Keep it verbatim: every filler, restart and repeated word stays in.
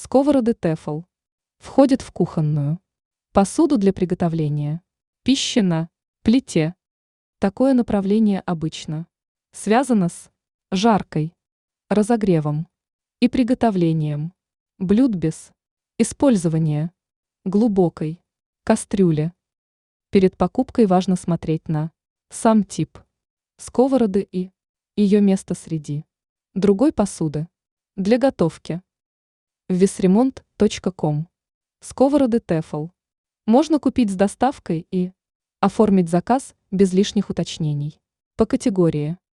Сковороды Тефл. Входят в кухонную посуду для приготовления пищи на плите. Такое направление обычно связано с жаркой, разогревом и приготовлением блюд без использования глубокой кастрюли. Перед покупкой важно смотреть на сам тип сковороды и ее место среди другой посуды для готовки. весремонт точка ком. Сковороды Тефл можно купить с доставкой и оформить заказ без лишних уточнений. По категории.